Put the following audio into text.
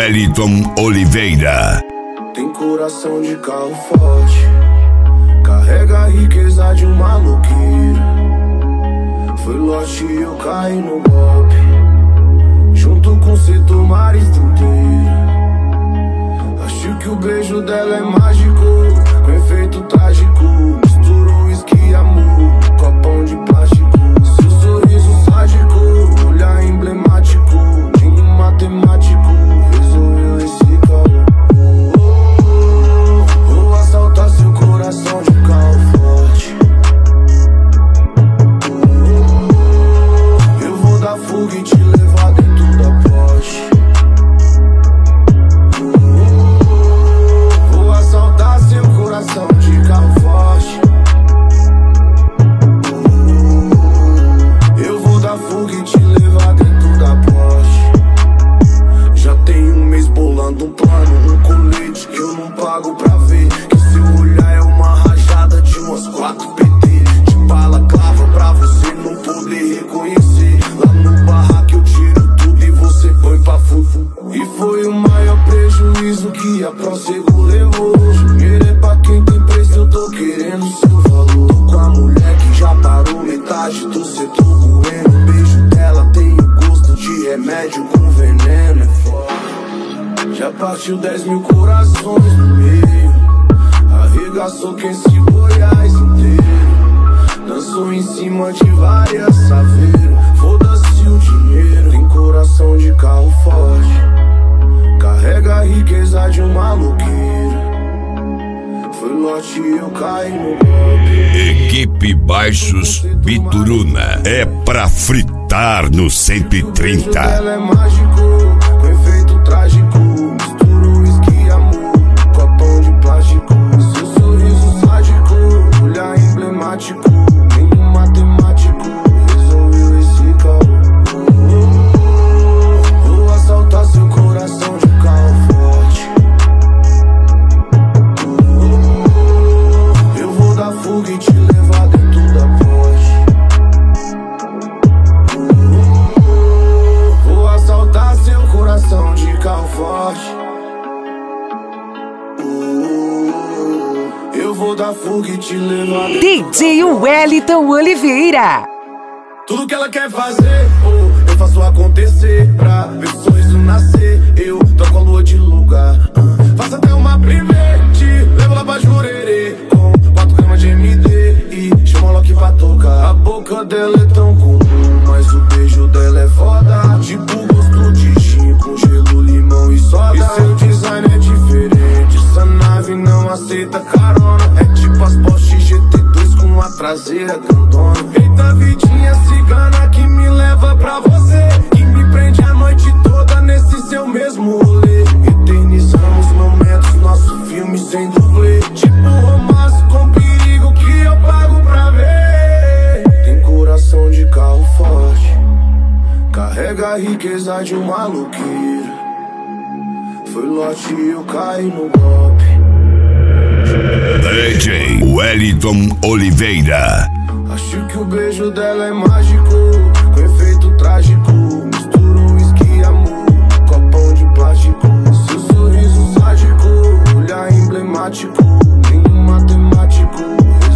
Wellington Oliveira. Tem coração de carro forte, carrega a riqueza de um maloqueiro. Foi lote e eu caí no golpe, junto com Seto Maris inteiro. Acho que o beijo dela é mágico, com efeito trágico. Misturou uísque e amor, copão de plástico. Seu sorriso sádico, olhar emblemático. Nenhum matemático resolveu esse caô. Vou assaltar seu coração de carro forte. Eu vou dar fuga e te levar dentro da Porsche. Vou assaltar seu coração de carro forte. Eu vou dar fuga e te levar dentro da Porsche. Já tem um mês bolando um plano, um colete que eu não pago pra ver. Que seu olhar é uma rajada de umas 4 PT. De bala clava pra você não poder reconhecer. Lá no barraco eu tiro tudo e você põe pra fufu. E foi o maior prejuízo que a Prosego levou. Dinheiro é pra quem tem preço, eu tô querendo seu valor. Tô com a mulher que já parou metade do setor bueno. O beijo dela tem o gosto de remédio com veneno, é foda. Já partiu 10 mil corações no meio, arregaçou quem se Goiás inteiro. Dançou em cima de várias saveiras. Foda-se o dinheiro, tem coração de carro forte, carrega a riqueza de um maloqueiro. Foi lote e eu caí no golpe. Equipe Baixos Bituruna. É pra fritar no 130. Ela é mágico, com efeito trágico. Misturou uísque e amor, copão de plástico. Seu sorriso sádico, olhar emblemático. Nenhum matemático resolveu esse caô. Vou assaltar seu coração de carro forte. Eu vou dar fuga e te levar dentro da Porsche. Vou assaltar seu coração de carro forte. Eu vou dar fuga e te levar dentro DJ Wellington Oliveira. Tudo que ela quer fazer, eu faço acontecer. Pra ver o sorriso nascer, eu troco a lua de lugar. Faço até uma private, levo lá pra Jurerê, com 4 gramas de MD e chama o Loki pra tocar. A boca dela é tão comum, mas o beijo dela é foda. Tipo gosto de gin com gelo, limão e soda. E seu design é diferente, essa nave não aceita carona. É tipo as Porsche GT2 com a traseira grandona. Eita vidinha cigana que me leva pra você, que me prende a noite toda nesse seu mesmo rolê. Eternizamos momentos, nosso filme sem dublê. Tipo romance com perigo que eu pago pra ver. Tem coração de carro forte, carrega a riqueza de um maloqueiro. Foi lote e eu caí no golpe. DJ Wellington Oliveira. Acho que o beijo dela é mágico, com efeito trágico. Misturou uísque e amor, copão de plástico. Seu sorriso sádico, olhar emblemático. Nenhum matemático